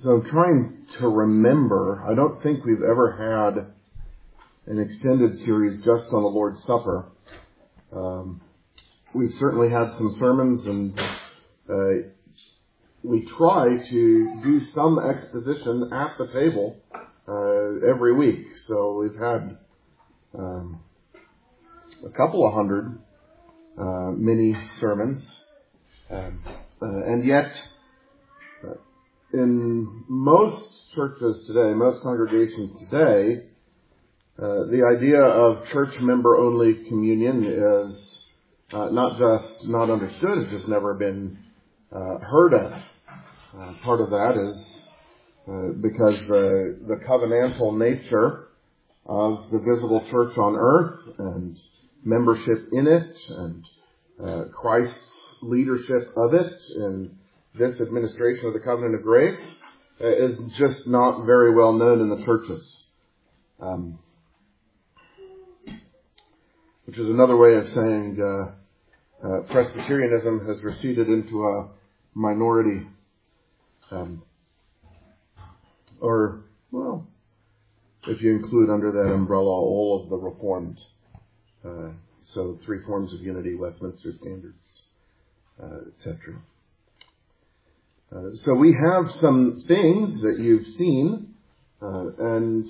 So I'm trying to remember. I don't think we've ever had an extended series just on the Lord's Supper. We've certainly had some sermons, and we try to do some exposition at the table every week. So we've had a couple of hundred mini sermons, and yet in most churches today, most congregations today, the idea of church member only communion is not just not understood, it's just never been heard of. Part of that is because the covenantal nature of the visible church on earth and membership in it and Christ's leadership of it and this administration of the covenant of grace is just not very well known in the churches. Which is another way of saying Presbyterianism has receded into a minority. Or, well, if you include under that umbrella all of the Reformed. So 3 forms of unity, Westminster Standards, etc. So we have some things that you've seen and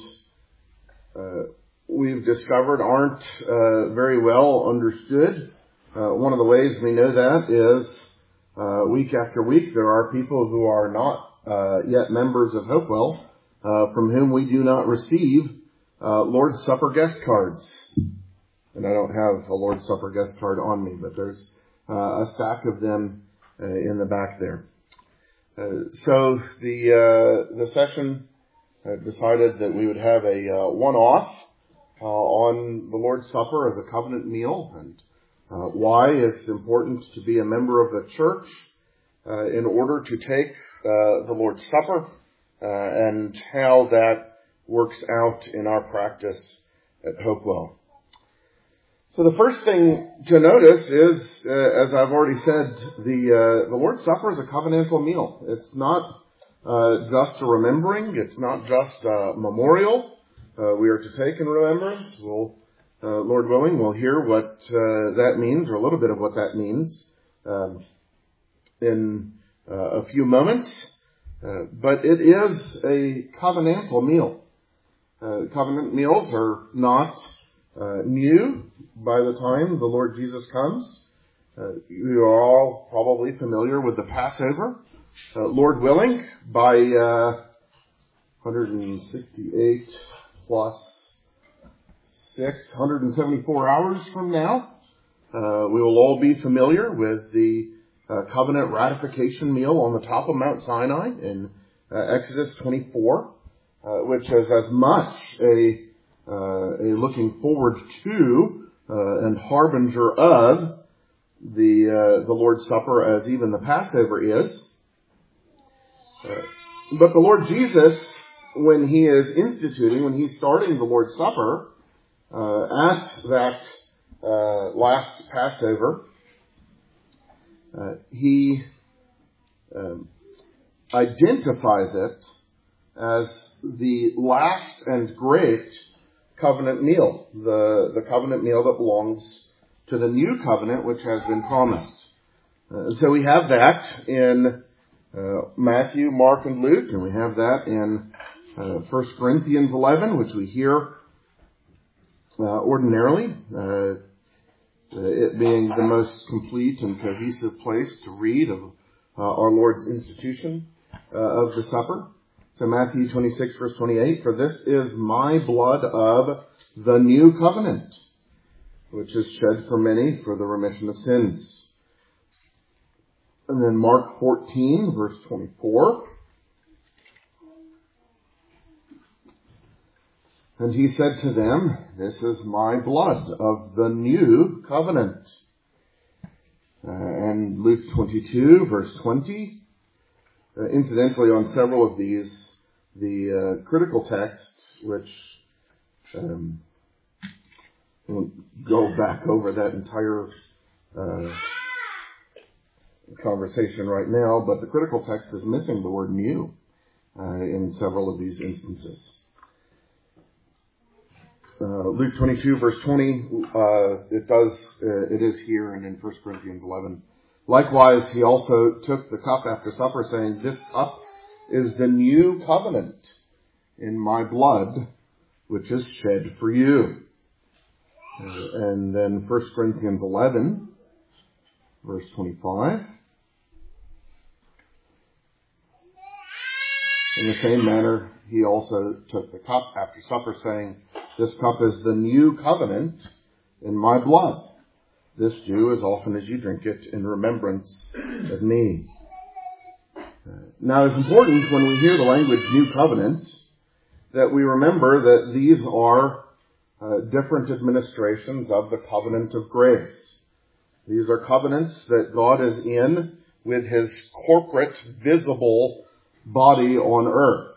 we've discovered aren't very well understood. One of the ways we know that is week after week there are people who are not yet members of Hopewell from whom we do not receive Lord's Supper guest cards. And I don't have a Lord's Supper guest card on me, but there's a stack of them in the back there. So the session decided that we would have a one-off on the Lord's Supper as a covenant meal and why it's important to be a member of the church in order to take the Lord's Supper and how that works out in our practice at Hopewell. So the first thing to notice is, as I've already said, the Lord's Supper is a covenantal meal. It's not just a remembering. It's not just a memorial. We are to take in remembrance. We'll, Lord willing, we'll hear what that means, or a little bit of what that means, in a few moments. But it is a covenantal meal. Covenant meals are not new by the time the Lord Jesus comes. You are all probably familiar with the Passover. Lord willing, by 168 plus 174 hours from now, we will all be familiar with the covenant ratification meal on the top of Mount Sinai in Exodus 24, which is as much a looking forward to and harbinger of the Lord's Supper as even the Passover is. But the Lord Jesus, when he is instituting, when he's starting the Lord's Supper at that last Passover, he identifies it as the last and great covenant meal, the covenant meal that belongs to the new covenant which has been promised. So we have that in Matthew, Mark, and Luke, and we have that in 1 Corinthians 11, which we hear ordinarily, it being the most complete and cohesive place to read of our Lord's institution of the supper. So Matthew 26, verse 28, "For this is my blood of the new covenant, which is shed for many for the remission of sins." And then Mark 14, verse 24, "And he said to them, this is my blood of the new covenant." And Luke 22, verse 20. Incidentally, on several of these, the critical texts, which won't go back over that entire conversation right now, but the critical text is missing the word new. in several of these instances. Luke 22 verse 20, it is here and in 1 Corinthians 11. Likewise, he also took the cup after supper, saying, "This cup is the new covenant in my blood, which is shed for you." And then 1 Corinthians 11, verse 25. In the same manner, he also took the cup after supper, saying, "This cup is the new covenant in my blood. This do as often as you drink it in remembrance of me." Now, it's important when we hear the language new covenant that we remember that these are different administrations of the covenant of grace. These are covenants that God is in with his corporate, visible body on earth.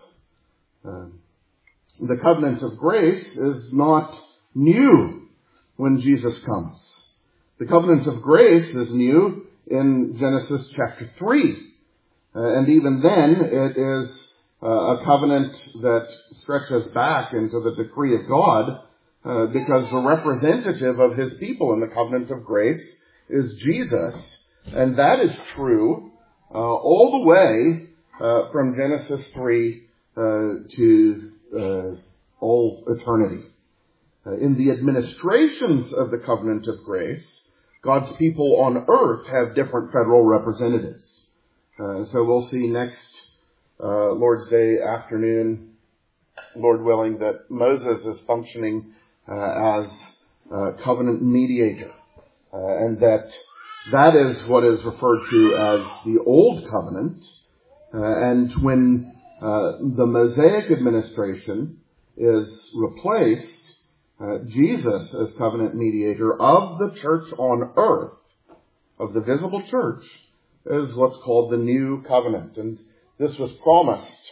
The covenant of grace is not new when Jesus comes. The covenant of grace is new in Genesis chapter 3. And even then, it is a covenant that stretches back into the decree of God, because the representative of his people in the covenant of grace is Jesus. And that is true all the way from Genesis 3 to all eternity. In the administrations of the covenant of grace, God's people on earth have different federal representatives. So we'll see next Lord's Day afternoon, Lord willing, that Moses is functioning as covenant mediator, and that is what is referred to as the Old Covenant. And when the Mosaic administration is replaced, Jesus as covenant mediator of the church on earth, of the visible church, is what's called the New Covenant. And this was promised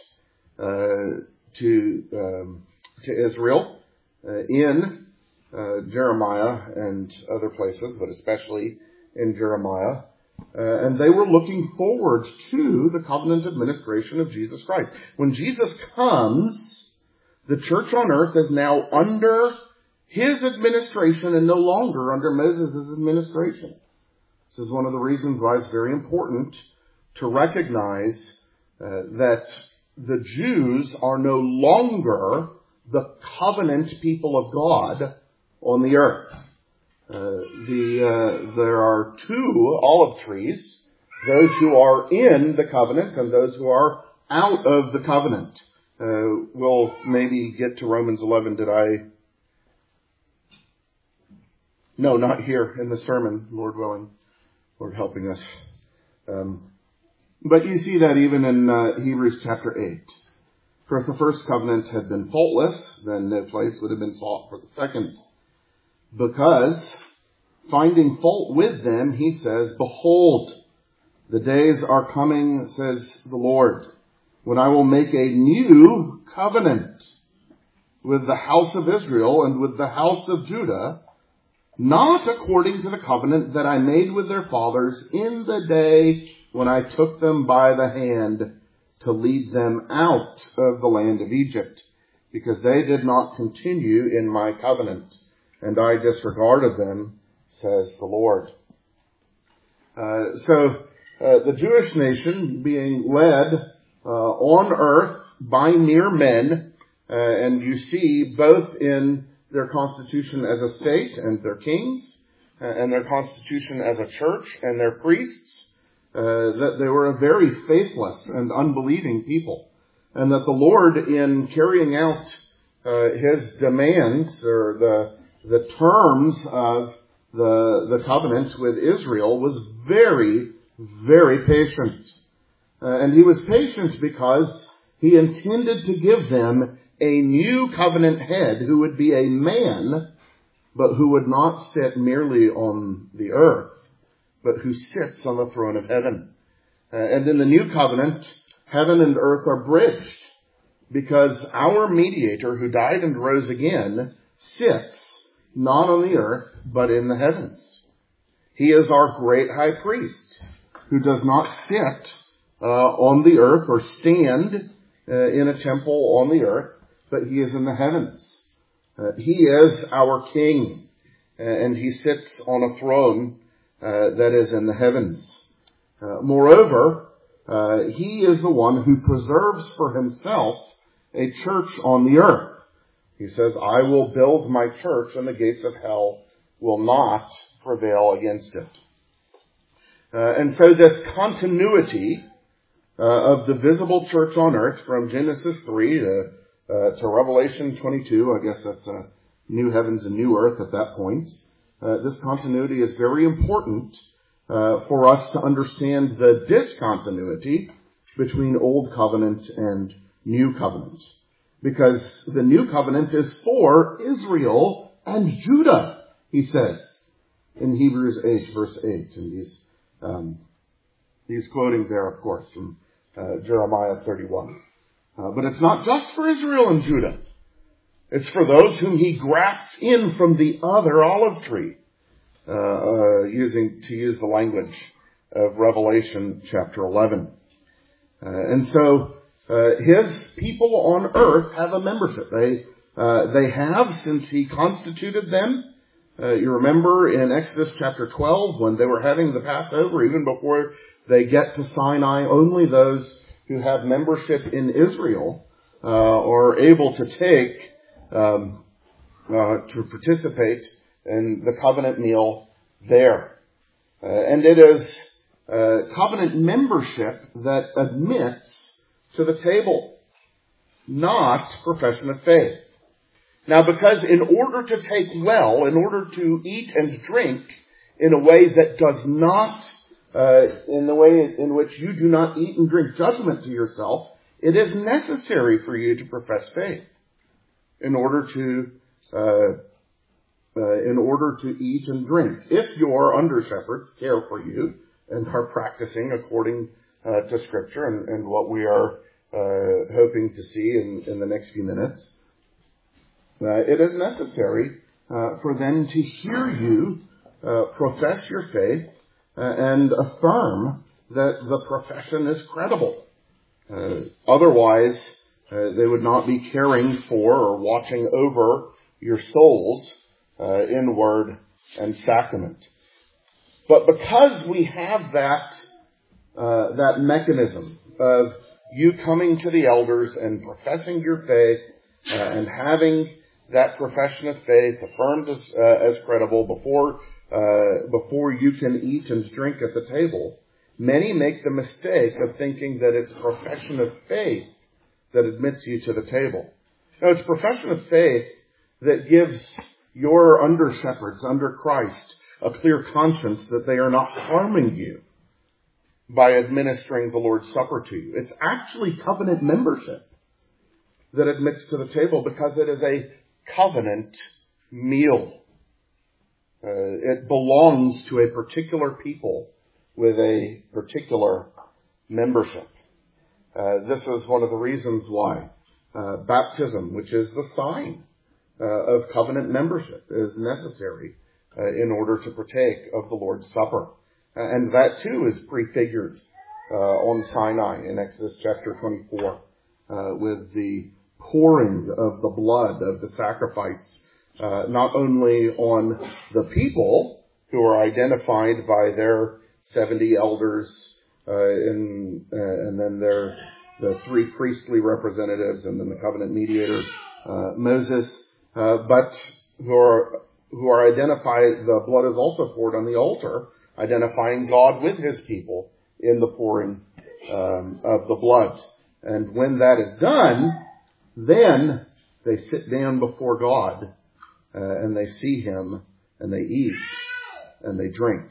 to Israel in Jeremiah and other places, but especially in Jeremiah. And they were looking forward to the covenant administration of Jesus Christ. When Jesus comes, the church on earth is now under his administration and no longer under Moses' administration. This is one of the reasons why it's very important to recognize that the Jews are no longer the covenant people of God on the earth. There are two olive trees, those who are in the covenant and those who are out of the covenant. We'll maybe get to Romans 11. No, not here in the sermon, Lord willing. Lord helping us. But you see that even in Hebrews chapter 8. For if the first covenant had been faultless, then no place would have been sought for the second. Because, finding fault with them, he says, "Behold, the days are coming, says the Lord, when I will make a new covenant with the house of Israel and with the house of Judah, not according to the covenant that I made with their fathers in the day when I took them by the hand to lead them out of the land of Egypt, because they did not continue in my covenant, and I disregarded them, says the Lord." So the Jewish nation being led on earth by mere men, and you see both in their constitution as a state and their kings, and their constitution as a church and their priests, that they were a very faithless and unbelieving people. And that the Lord, in carrying out his demands or the terms of the covenant with Israel, was very, very patient. And he was patient because he intended to give them a new covenant head who would be a man, but who would not sit merely on the earth, but who sits on the throne of heaven. And in the new covenant, heaven and earth are bridged, because our mediator who died and rose again sits not on the earth, but in the heavens. He is our great high priest, who does not sit on the earth or stand in a temple on the earth, but he is in the heavens. He is our King, and he sits on a throne that is in the heavens. Moreover, he is the one who preserves for himself a church on the earth. He says, I will build my church, and the gates of hell will not prevail against it. And so this continuity of the visible church on earth from Genesis 3 to Revelation 22, I guess that's new heavens and new earth at that point. This continuity is very important for us to understand the discontinuity between Old Covenant and New Covenant. Because the New Covenant is for Israel and Judah, he says in Hebrews 8, verse 8. And he's quoting there, of course, from Jeremiah 31. But it's not just for Israel and Judah. It's for those whom he grafts in from the other olive tree, to use the language of Revelation chapter 11. And so his people on earth have a membership. They have since he constituted them. You remember in Exodus chapter 12 when they were having the Passover, even before they get to Sinai, only those who have membership in Israel are able to take to participate in the covenant meal there. And it is covenant membership that admits to the table, not profession of faith. Now, because in order to take well, in order to eat and drink in a way that does not, in the way in which you do not eat and drink judgment to yourself, it is necessary for you to profess faith in order to eat and drink. If your under-shepherds care for you and are practicing according to Scripture and what we are hoping to see in the next few minutes, it is necessary for them to hear you profess your faith and affirm that the profession is credible. Otherwise, they would not be caring for or watching over your souls in word and sacrament. But because we have that mechanism of you coming to the elders and professing your faith and having that profession of faith affirmed as credible before you can eat and drink at the table, many make the mistake of thinking that it's profession of faith that admits you to the table. No, it's profession of faith that gives your under-shepherds under Christ a clear conscience that they are not harming you by administering the Lord's Supper to you. It's actually covenant membership that admits to the table because it is a covenant meal. It belongs to a particular people with a particular membership. This is one of the reasons why baptism, which is the sign of covenant membership, is necessary in order to partake of the Lord's Supper. And that too is prefigured on Sinai in Exodus chapter 24 with the pouring of the blood of the sacrifice, not only on the people who are identified by their 70 elders and then the three priestly representatives and then the covenant mediator, Moses, but who are identified, the blood is also poured on the altar, identifying God with his people in the pouring of the blood. And when that is done, then they sit down before God and they see him and they eat and they drink.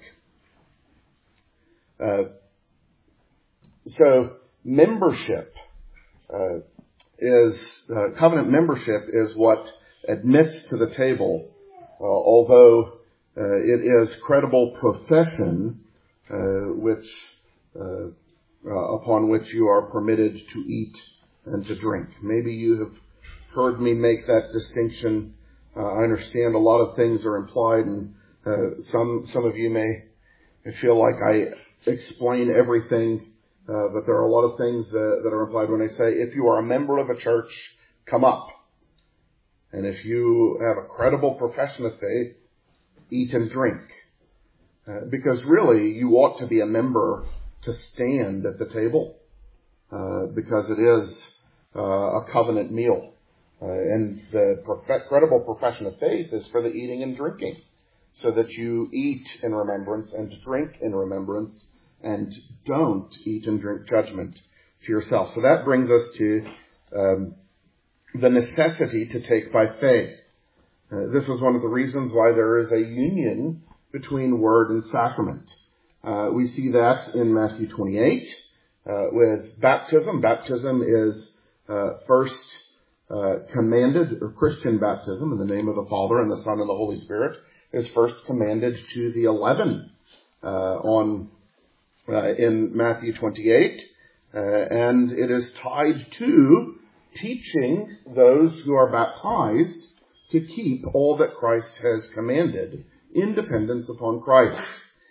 So membership covenant membership is what admits to the table, although it is credible profession upon which you are permitted to eat and to drink. Maybe you have heard me make that distinction. I understand a lot of things are implied, and some of you may feel like I explain everything but there are a lot of things that are implied when they say, if you are a member of a church, come up. And if you have a credible profession of faith, eat and drink. Because really, you ought to be a member to stand at the table, because it is a covenant meal. And the credible profession of faith is for the eating and drinking, so that you eat in remembrance and drink in remembrance, and don't eat and drink judgment to yourself. So that brings us to the necessity to take by faith. This is one of the reasons why there is a union between word and sacrament. We see that in Matthew 28 with baptism. Baptism is first commanded, or Christian baptism in the name of the Father and the Son and the Holy Spirit is first commanded to the 11 in Matthew 28, and it is tied to teaching those who are baptized to keep all that Christ has commanded in dependence upon Christ.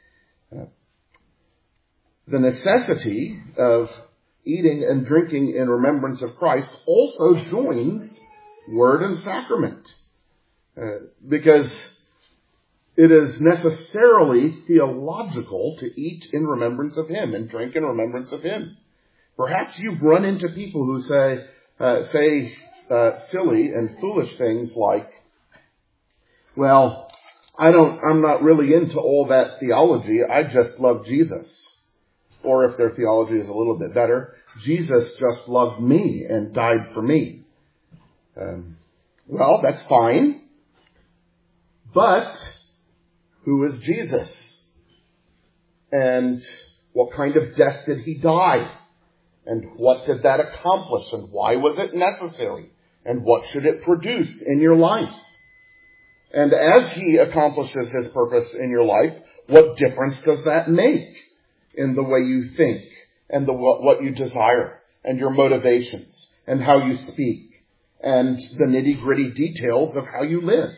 The necessity of eating and drinking in remembrance of Christ also joins word and sacrament, because it is necessarily theological to eat in remembrance of Him and drink in remembrance of Him. Perhaps you've run into people who say silly and foolish things like, well, I'm not really into all that theology. I just love Jesus. Or if their theology is a little bit better, Jesus just loved me and died for me. Well, that's fine. But who is Jesus? And what kind of death did He die? And what did that accomplish? And why was it necessary? And what should it produce in your life? And as He accomplishes His purpose in your life, what difference does that make in the way you think and what you desire and your motivations and how you speak and the nitty-gritty details of how you live?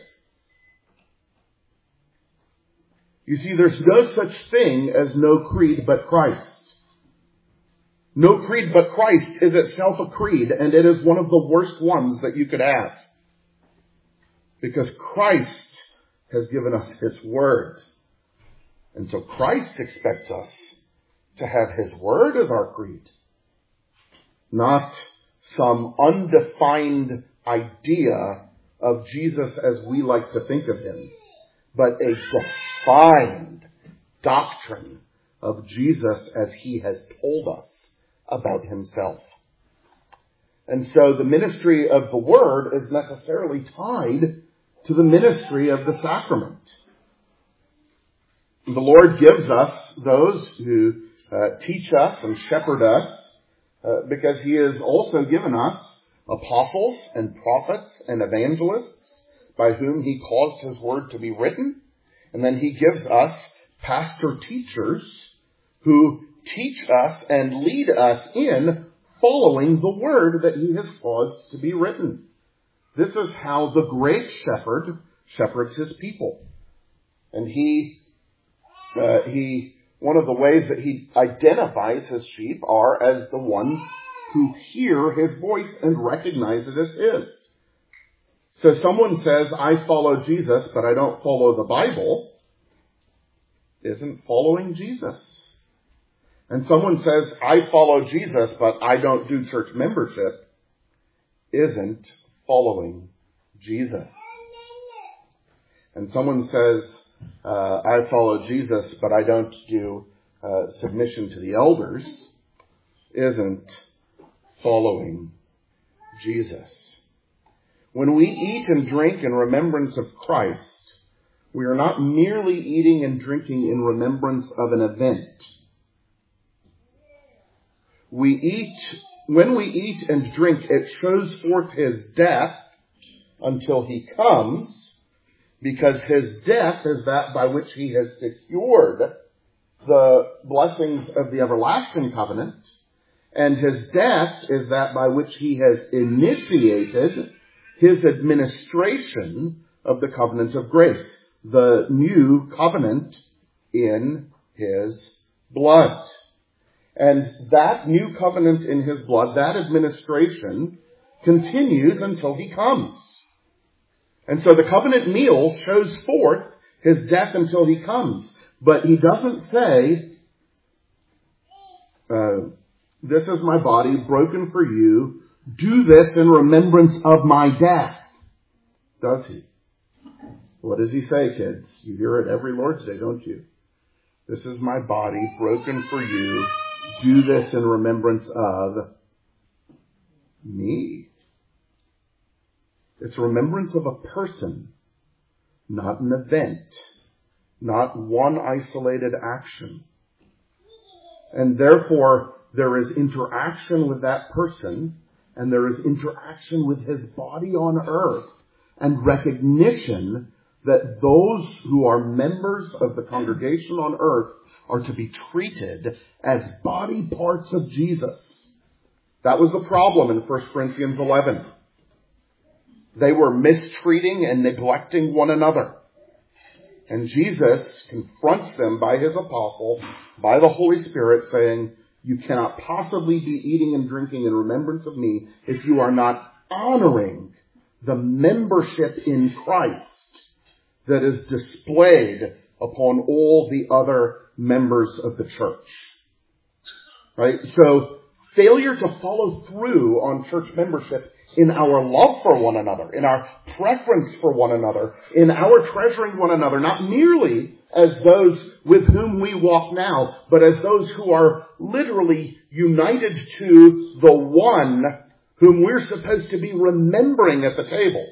You see, there's no such thing as no creed but Christ. No creed but Christ is itself a creed, and it is one of the worst ones that you could have. Because Christ has given us His Word. And so Christ expects us to have His Word as our creed. Not some undefined idea of Jesus as we like to think of Him, but a defined doctrine of Jesus as He has told us about Himself. And so the ministry of the Word is necessarily tied to the ministry of the sacrament. The Lord gives us those who teach us and shepherd us, because He has also given us apostles and prophets and evangelists by whom He caused His Word to be written. And then He gives us pastor teachers who teach us and lead us in following the Word that He has caused to be written. This is how the great shepherd shepherds his people. And one of the ways that He identifies His sheep are as the ones who hear His voice and recognize it as His. So someone says, I follow Jesus, but I don't follow the Bible, isn't following Jesus. And someone says, I follow Jesus, but I don't do church membership, isn't following Jesus. And someone says, I follow Jesus, but I don't do submission to the elders, isn't following Jesus. When we eat and drink in remembrance of Christ, we are not merely eating and drinking in remembrance of an event. When we eat and drink, it shows forth His death until He comes, because His death is that by which He has secured the blessings of the everlasting covenant, and His death is that by which He has initiated His administration of the covenant of grace, the new covenant in His blood. And that new covenant in his blood, that administration, continues until he comes. And so the covenant meal shows forth his death until he comes. But he doesn't say, this is my body broken for you. Do this in remembrance of my death. Does he? What does he say, kids? You hear it every Lord's Day, don't you? This is my body broken for you. Do this in remembrance of me. It's remembrance of a person, not an event, not one isolated action. And therefore, there is interaction with that person, and there is interaction with his body on earth, and recognition that those who are members of the congregation on earth are to be treated as body parts of Jesus. That was the problem in 1 Corinthians 11. They were mistreating and neglecting one another. And Jesus confronts them by his apostle, by the Holy Spirit, saying, you cannot possibly be eating and drinking in remembrance of me if you are not honoring the membership in Christ that is displayed upon all the other members of the church. Right? So, failure to follow through on church membership in our love for one another, in our preference for one another, in our treasuring one another, not merely as those with whom we walk now, but as those who are literally united to the one whom we're supposed to be remembering at the table.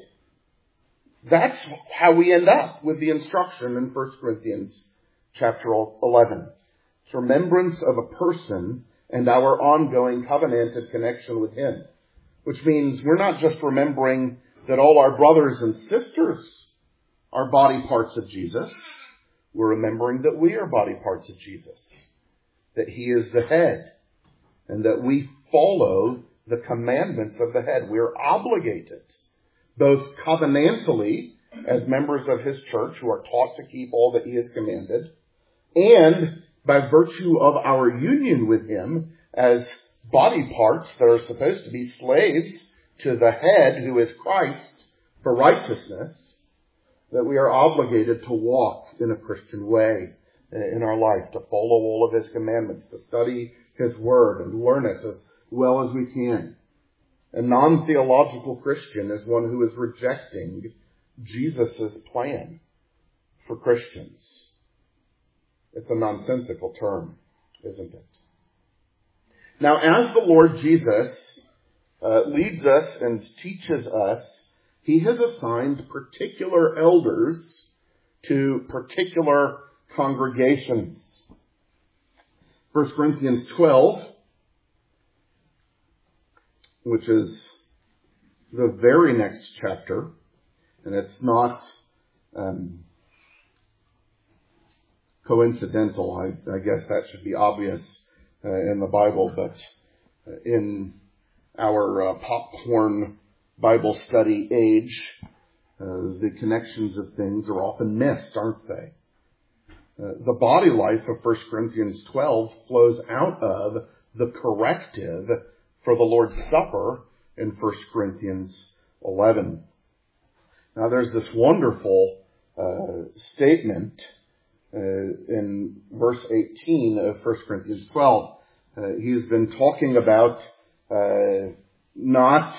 That's how we end up with the instruction in 1 Corinthians chapter 11. It's remembrance of a person and our ongoing covenanted connection with him. Which means we're not just remembering that all our brothers and sisters are body parts of Jesus. We're remembering that we are body parts of Jesus. That he is the head. And that we follow the commandments of the head. We're obligated, both covenantally, as members of his church who are taught to keep all that he has commanded, and by virtue of our union with him as body parts that are supposed to be slaves to the head who is Christ for righteousness, that we are obligated to walk in a Christian way in our life, to follow all of his commandments, to study his word and learn it as well as we can. A non-theological Christian is one who is rejecting Jesus' plan for Christians. It's a nonsensical term, isn't it? Now, as the Lord Jesus leads us and teaches us, he has assigned particular elders to particular congregations. 1 Corinthians 12, which is the very next chapter, and it's not coincidental. I guess that should be obvious in the Bible, but in our popcorn Bible study age, the connections of things are often missed, aren't they? The body life of 1 Corinthians 12 flows out of the corrective for the Lord's Supper in 1 Corinthians 11. Now there's this wonderful statement in verse 18 of 1 Corinthians 12. He's been talking about not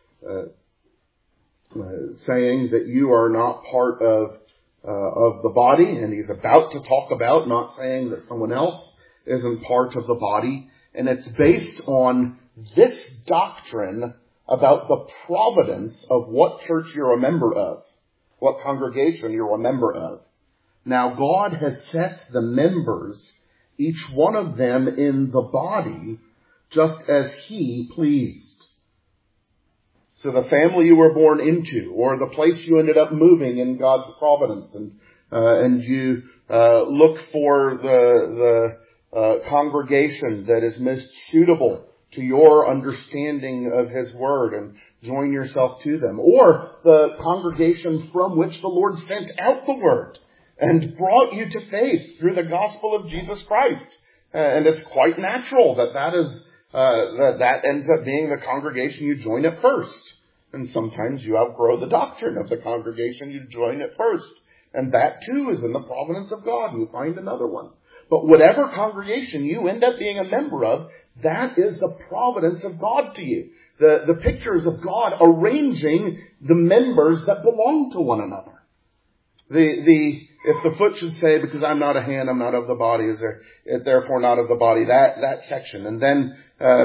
saying that you are not part of the body, and he's about to talk about not saying that someone else isn't part of the body. And it's based on this doctrine about the providence of what church you're a member of, what congregation you're a member of. Now, God has set the members, each one of them in the body, just as he pleased. So the family you were born into, or the place you ended up moving in God's providence, and you look for the congregation that is most suitable to your understanding of his word and join yourself to them, or the congregation from which the Lord sent out the word and brought you to faith through the gospel of Jesus Christ. And it's quite natural that ends up being the congregation you join at first. And sometimes you outgrow the doctrine of the congregation you join at first. And that too is in the providence of God. You find another one. But whatever congregation you end up being a member of, that is the providence of God to you. The pictures of God arranging the members that belong to one another. If the foot should say, because I'm not a hand, I'm not of the body, is therefore not of the body, that section. And then,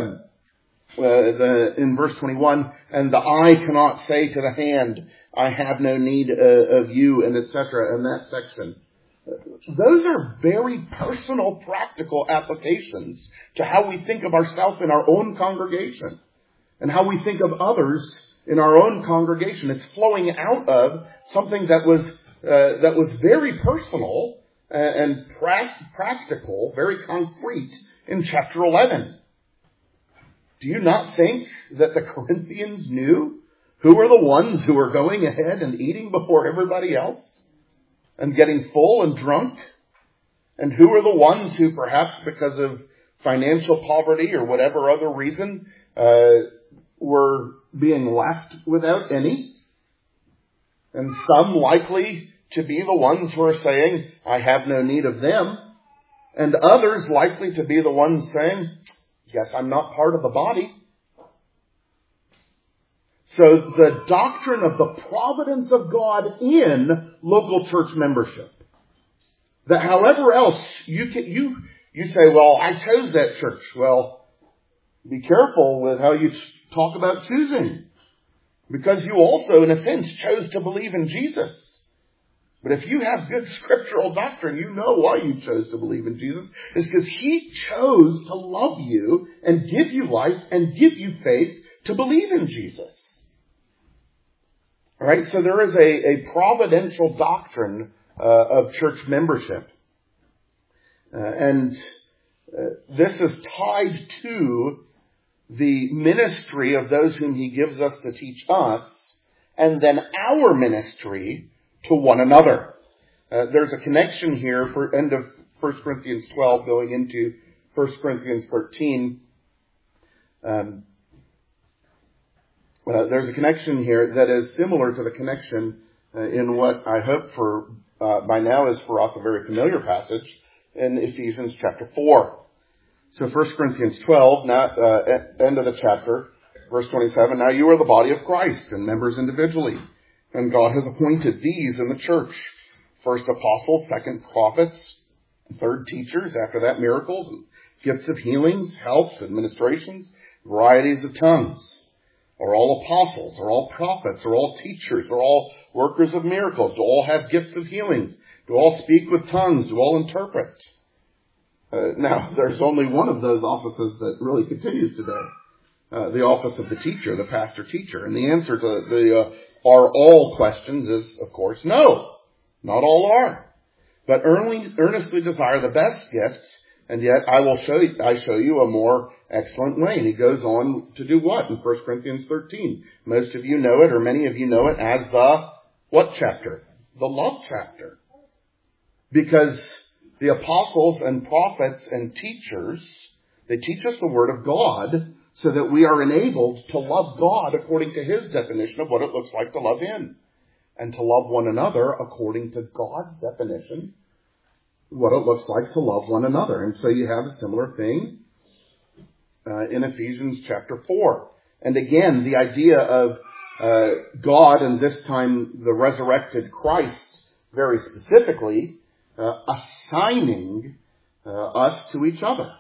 in verse 21, and the eye cannot say to the hand, I have no need of you, and etc., and that section. Those are very personal, practical applications to how we think of ourselves in our own congregation and how we think of others in our own congregation. It's flowing out of something that was very personal and practical, very concrete in chapter 11. Do you not think that the Corinthians knew who were the ones who were going ahead and eating before everybody else and getting full and drunk? And who were the ones who perhaps because of financial poverty or whatever other reason were being left without any? And some likely to be the ones who are saying, I have no need of them. And others likely to be the ones saying, yes, I'm not part of the body. So the doctrine of the providence of God in local church membership. That however else you say, well, I chose that church. Well, be careful with how you talk about choosing. Because you also, in a sense, chose to believe in Jesus. But if you have good scriptural doctrine, you know why you chose to believe in Jesus. It's because He chose to love you and give you life and give you faith to believe in Jesus. All right, so there is a providential doctrine of church membership. And this is tied to the ministry of those whom He gives us to teach us, and then our ministry to one another. There's a connection here for end of 1 Corinthians 12 going into 1 Corinthians 13. There's a connection here that is similar to the connection in what I hope for by now is for us a very familiar passage in Ephesians chapter 4. So 1 Corinthians 12, end of the chapter, verse 27, now you are the body of Christ and members individually. And God has appointed these in the church. First apostles, second prophets, third teachers, after that miracles, and gifts of healings, helps, administrations, varieties of tongues. Are all apostles? Are all prophets? Are all teachers? Are all workers of miracles? Do all have gifts of healings? Do all speak with tongues? Do all interpret? Now, there's only one of those offices that really continues today. The office of the teacher, the pastor-teacher. And the answer to the are all questions is, of course, no. Not all are. But earnestly desire the best gifts, and yet I show you a more excellent way. And he goes on to do what in 1 Corinthians 13? Most of you know it, or many of you know it as the what chapter? The love chapter. Because the apostles and prophets and teachers, they teach us the Word of God so that we are enabled to love God according to His definition of what it looks like to love Him. And to love one another according to God's definition, what it looks like to love one another. And so you have a similar thing in Ephesians chapter 4. And again, the idea of God, and this time the resurrected Christ, very specifically, assigning us to each other.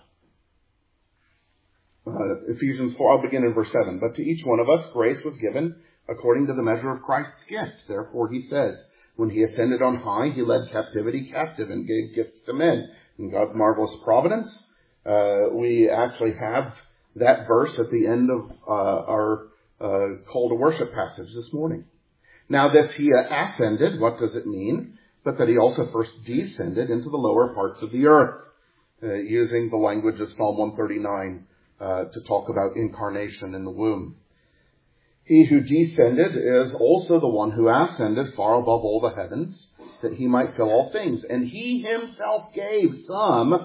Ephesians 4, I'll begin in verse 7. But to each one of us grace was given according to the measure of Christ's gift. Therefore he says, when He ascended on high, He led captivity captive and gave gifts to men. In God's marvelous providence, we actually have that verse at the end of our call to worship passage this morning. Now this He ascended, what does it mean? But that He also first descended into the lower parts of the earth, using the language of Psalm 139 to talk about incarnation in the womb. He who descended is also the one who ascended far above all the heavens, that He might fill all things. And He Himself gave some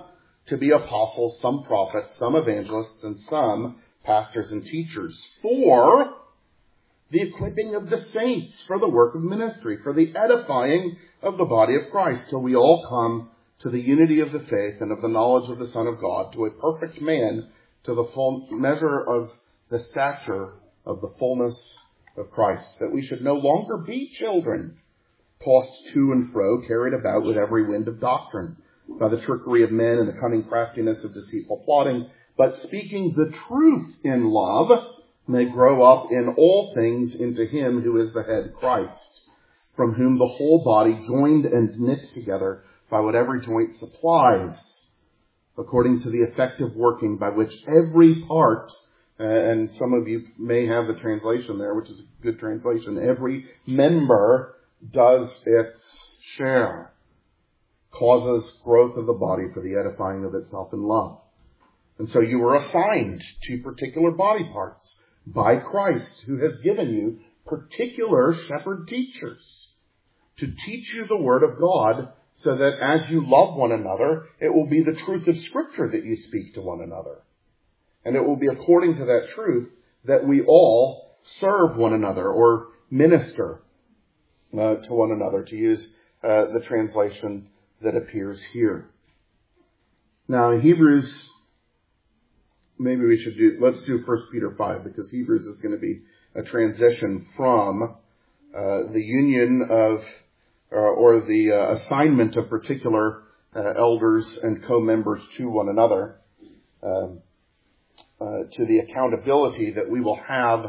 to be apostles, some prophets, some evangelists, and some pastors and teachers, for the equipping of the saints, for the work of ministry, for the edifying of the body of Christ, till we all come to the unity of the faith and of the knowledge of the Son of God, to a perfect man, to the full measure of the stature of the fullness of Christ, that we should no longer be children, tossed to and fro, carried about with every wind of doctrine, by the trickery of men and the cunning craftiness of deceitful plotting, but speaking the truth in love, may grow up in all things into him who is the head, Christ, from whom the whole body, joined and knit together by what every joint supplies, according to the effective working by which every part, and some of you may have the translation there, which is a good translation, every member does its share, causes growth of the body for the edifying of itself in love. And so you were assigned to particular body parts by Christ, who has given you particular shepherd teachers to teach you the word of God, so that as you love one another, it will be the truth of Scripture that you speak to one another. And it will be according to that truth that we all serve one another or minister to one another, to use the translation that appears here. Now in Hebrews, maybe let's do 1 Peter 5, because Hebrews is going to be a transition from the union of, or the assignment of particular elders and co-members to one another, to the accountability that we will have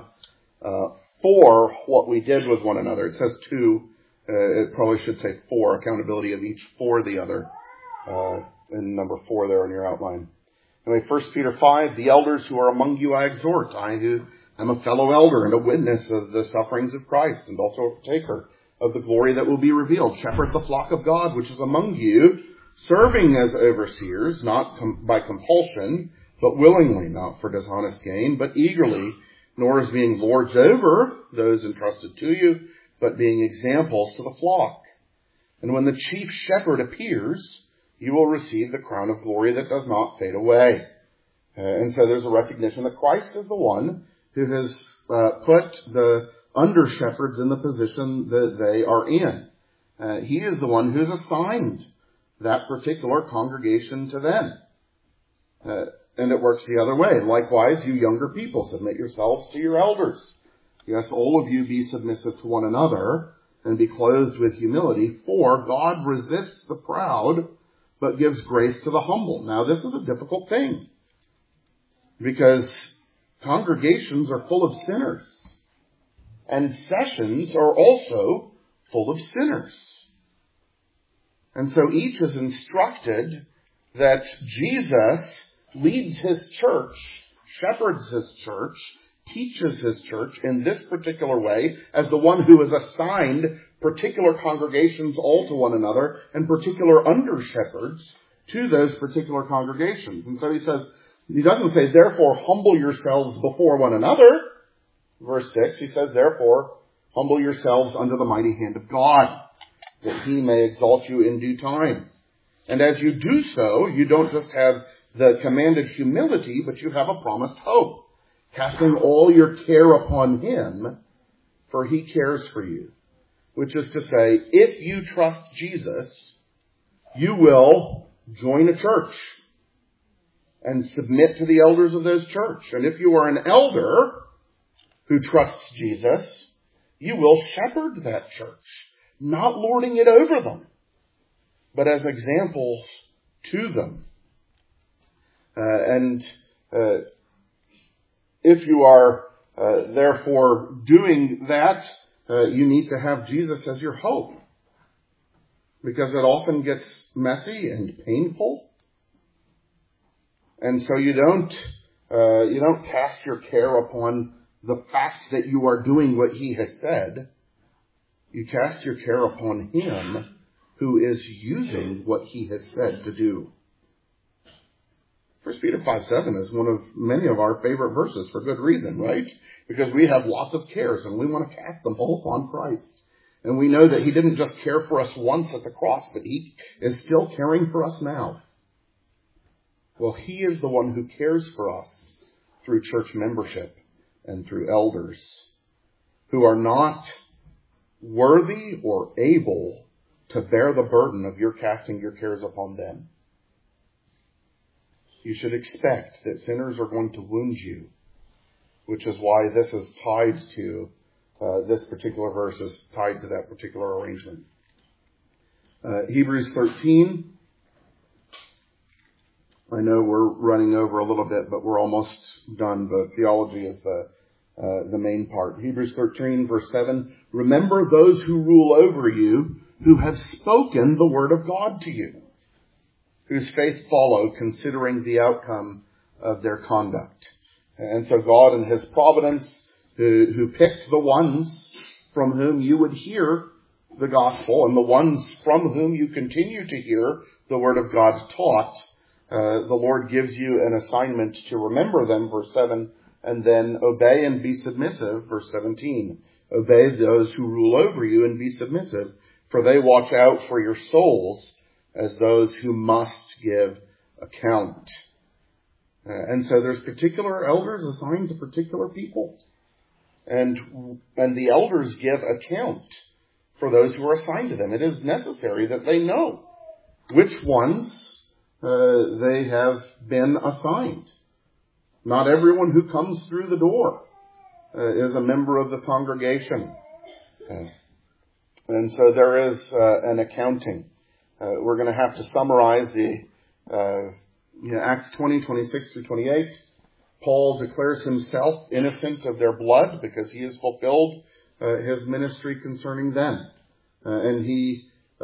for what we did with one another. It says two, it probably should say for, accountability of each for the other, in number 4 there in your outline. Anyway, 1 Peter 5, the elders who are among you I exhort, I who am a fellow elder and a witness of the sufferings of Christ, and also a partaker of the glory that will be revealed. Shepherd the flock of God which is among you, serving as overseers, not by compulsion, but willingly, not for dishonest gain, but eagerly, nor as being lords over those entrusted to you, but being examples to the flock. And when the chief shepherd appears, you will receive the crown of glory that does not fade away. And so there's a recognition that Christ is the one who has put the under-shepherds in the position that they are in. He is the one who's assigned that particular congregation to them. And it works the other way. Likewise, you younger people, submit yourselves to your elders. Yes, all of you be submissive to one another and be clothed with humility, for God resists the proud, but gives grace to the humble. Now, this is a difficult thing, because congregations are full of sinners, and sessions are also full of sinners. And so each is instructed that Jesus leads his church, shepherds his church, teaches his church in this particular way as the one who has assigned particular congregations all to one another and particular under-shepherds to those particular congregations. And so he doesn't say, therefore, humble yourselves before one another. Verse 6, he says, therefore, humble yourselves under the mighty hand of God, that he may exalt you in due time. And as you do so, you don't just have the commanded humility, but you have a promised hope, casting all your care upon him, for he cares for you. Which is to say, if you trust Jesus, you will join a church and submit to the elders of those church. And if you are an elder who trusts Jesus, you will shepherd that church, not lording it over them, but as examples to them. If you are therefore doing that, you need to have Jesus as your hope, because it often gets messy and painful. And so you don't cast your care upon the fact that you are doing what he has said. You cast your care upon him who is using what he has said to do. 1 Peter 5:7 is one of many of our favorite verses for good reason, right? Because we have lots of cares and we want to cast them all upon Christ. And we know that he didn't just care for us once at the cross, but he is still caring for us now. Well, He is the one who cares for us through church membership and through elders who are not worthy or able to bear the burden of your casting your cares upon them. You should expect that sinners are going to wound you, which is why this is tied to, this particular verse is tied to that particular arrangement. Hebrews 13. I know we're running over a little bit, but we're almost done. The theology is the main part. Hebrews 13, verse 7. Remember those who rule over you, who have spoken the word of God to you, whose faith follow, considering the outcome of their conduct. And so God in His providence, who picked the ones from whom you would hear the gospel and the ones from whom you continue to hear the word of God taught, the Lord gives you an assignment to remember them, verse 7, and then obey and be submissive, verse 17. Obey those who rule over you and be submissive, for they watch out for your souls as those who must give account. And so there's particular elders assigned to particular people. And the elders give account for those who are assigned to them. It is necessary that they know which ones they have been assigned. Not everyone who comes through the door is a member of the congregation. And so there is an accounting. We're going to have to summarize the Acts 20, 26 through 28. Paul declares himself innocent of their blood because he has fulfilled his ministry concerning them. And he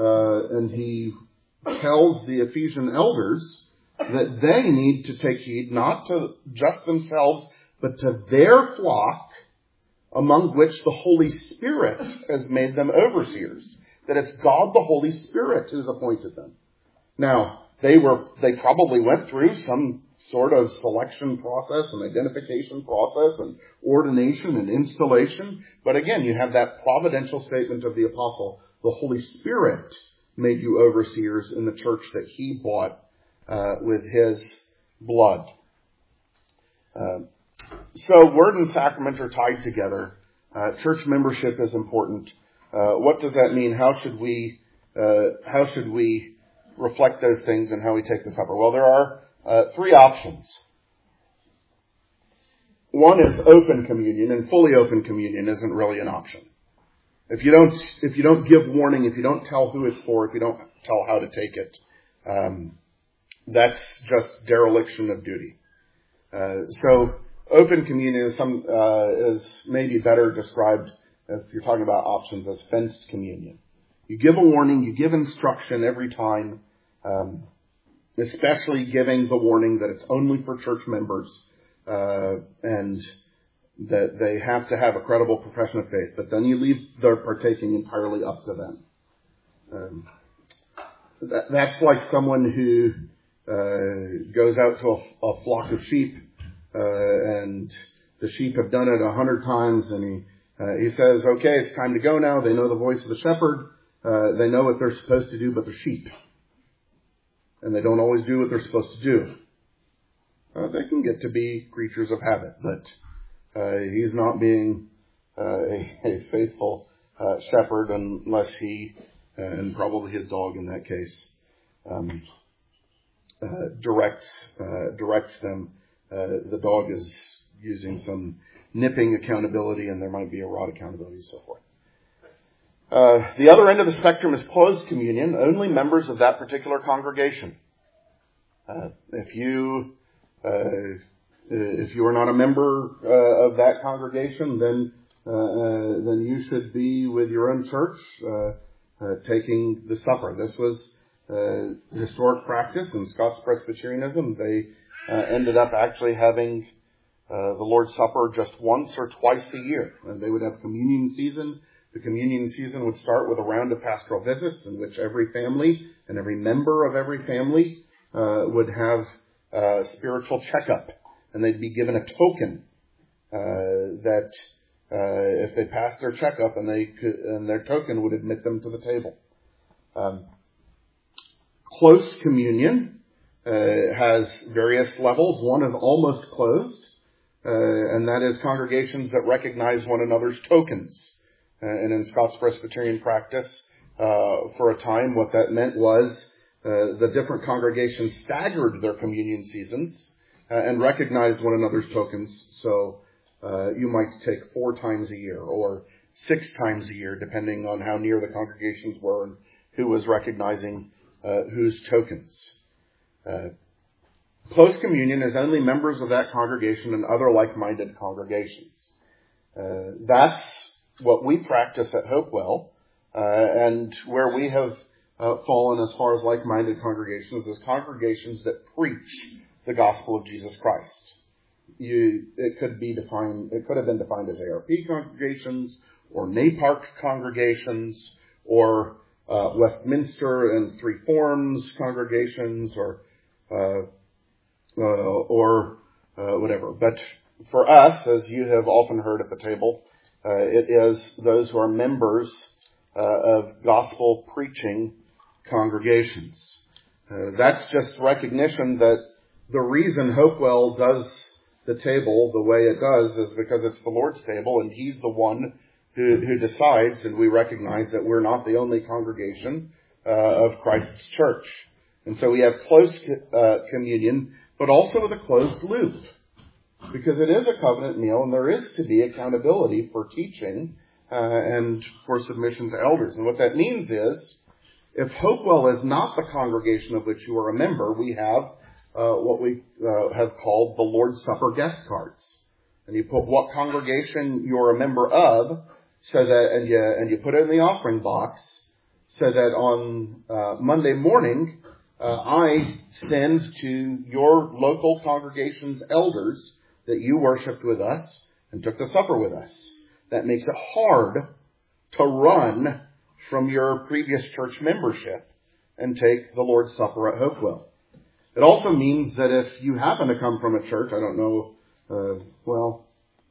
tells the Ephesian elders that they need to take heed not to just themselves, but to their flock, among which the Holy Spirit has made them overseers. That it's God the Holy Spirit who's appointed them. Now, they probably went through some sort of selection process and identification process and ordination and installation. But again, you have that providential statement of the apostle. The Holy Spirit made you overseers in the church that He bought with His blood. So word and sacrament are tied together. Church membership is important. What does that mean? How should we reflect those things and how we take the supper? Well, there are three options. One is open communion, and fully open communion isn't really an option. If you don't give warning, if you don't tell who it's for, if you don't tell how to take it, that's just dereliction of duty. So open communion is maybe better described, if you're talking about options, as fenced communion. You give a warning, you give instruction every time, especially giving the warning that it's only for church members, and that they have to have a credible profession of faith, but then you leave their partaking entirely up to them. That's like someone who goes out to a flock of sheep, and the sheep have done it 100 times, and he says, okay, it's time to go now. They know the voice of the shepherd. They know what they're supposed to do, but they're sheep. And they don't always do what they're supposed to do. They can get to be creatures of habit, but he's not being a faithful shepherd unless he, and probably his dog in that case, directs them. The dog is using some nipping accountability, and there might be a rod accountability and so forth. The other end of the spectrum is closed communion, only members of that particular congregation. If you are not a member of that congregation, then you should be with your own church taking the supper. This was historic practice in Scots Presbyterianism. They ended up actually having the Lord's Supper just once or twice a year, and they would have communion season. The communion season would start with a round of pastoral visits in which every family and every member of every family would have a spiritual checkup, and they'd be given a token that if they passed their checkup, and their token would admit them to the table. Close communion has various levels. One is almost closed, and that is congregations that recognize one another's tokens. And in Scots Presbyterian practice, for a time, what that meant was the different congregations staggered their communion seasons and recognized one another's tokens. So you might take 4 times a year or 6 times a year, depending on how near the congregations were and who was recognizing whose tokens. Close communion is only members of that congregation and other like-minded congregations. That's what we practice at Hopewell, and where we have fallen as far as like-minded congregations is congregations that preach the gospel of Jesus Christ. It could have been defined as ARP congregations, or NAPARC congregations, or Westminster and Three Forms congregations, or whatever. But for us, as you have often heard at the table, it is those who are members of gospel preaching congregations. That's just recognition that the reason Hopewell does the table the way it does is because it's the Lord's table, and He's the one who decides, and we recognize that we're not the only congregation of Christ's church. And so we have close communion, but also with a closed loop, because it is a covenant meal, and there is to be accountability for teaching and for submission to elders. And what that means is, if Hopewell is not the congregation of which you are a member, we have what we have called the Lord's Supper guest cards. And you put what congregation you're a member of, so that, and you put it in the offering box, so that on Monday morning, I send to your local congregation's elders that you worshiped with us and took the supper with us. That makes it hard to run from your previous church membership and take the Lord's Supper at Hopewell. It also means that if you happen to come from a church, I don't know,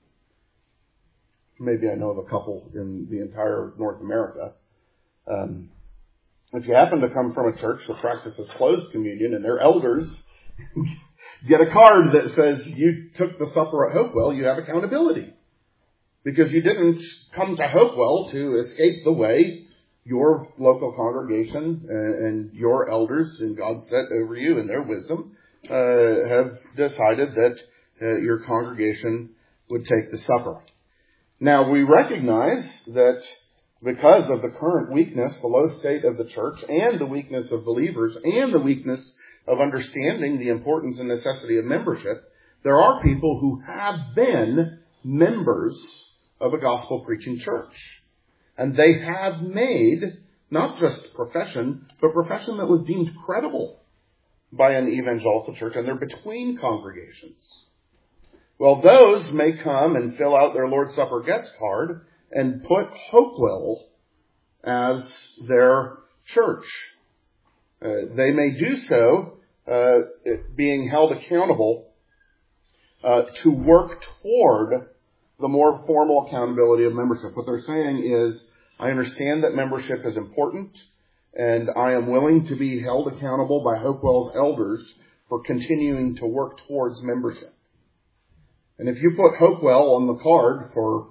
maybe I know of a couple in the entire North America. If you happen to come from a church that practices closed communion and their elders get a card that says you took the supper at Hopewell, you have accountability. Because you didn't come to Hopewell to escape the way your local congregation and your elders and God set over you in their wisdom have decided that your congregation would take the supper. Now, we recognize that because of the current weakness, the low state of the church, and the weakness of believers, and the weakness of understanding the importance and necessity of membership, there are people who have been members of a gospel preaching church. And they have made not just profession, but profession that was deemed credible by an evangelical church, and they're between congregations. Well, those may come and fill out their Lord's Supper guest card and put Hopewell as their church. They may do so being held accountable to work toward the more formal accountability of membership. What they're saying is, I understand that membership is important, and I am willing to be held accountable by Hopewell's elders for continuing to work towards membership. And if you put Hopewell on the card for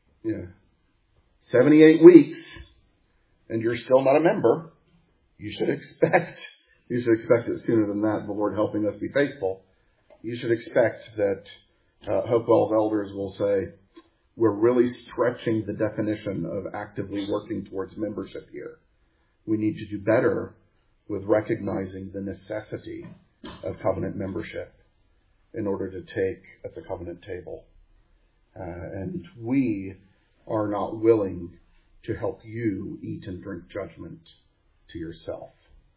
78 weeks and you're still not a member, you should expect it sooner than that, the Lord helping us be faithful. You should expect that Hopewell's elders will say, we're really stretching the definition of actively working towards membership here. We need to do better with recognizing the necessity of covenant membership in order to take at the covenant table. And we are not willing to help you eat and drink judgment to yourself.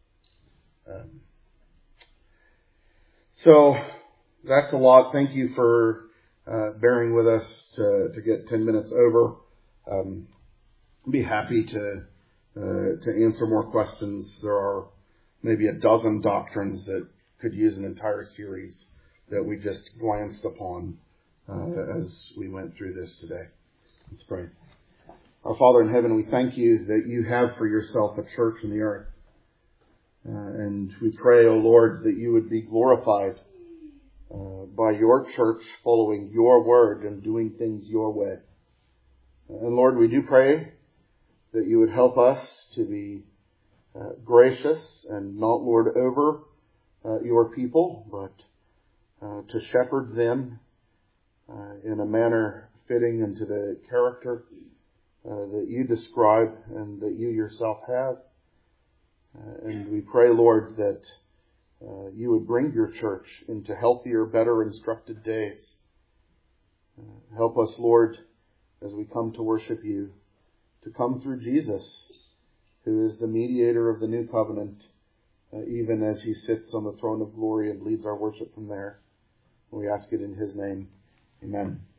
So that's a lot. Thank you for bearing with us to get 10 minutes over. I'd be happy to answer more questions. There are maybe a dozen doctrines that could use an entire series that we just glanced upon as we went through this today. Let's pray. Our Father in heaven, we thank you that you have for yourself a church in the earth. And we pray, O Lord, that you would be glorified by your church following your word and doing things your way. And Lord, we do pray that you would help us to be gracious and not lord over your people, but to shepherd them in a manner fitting into the character that you describe and that you yourself have. And we pray, Lord, that you would bring your church into healthier, better instructed days. Help us, Lord, as we come to worship you, to come through Jesus, who is the mediator of the new covenant, even as he sits on the throne of glory and leads our worship from there. We ask it in his name. Amen.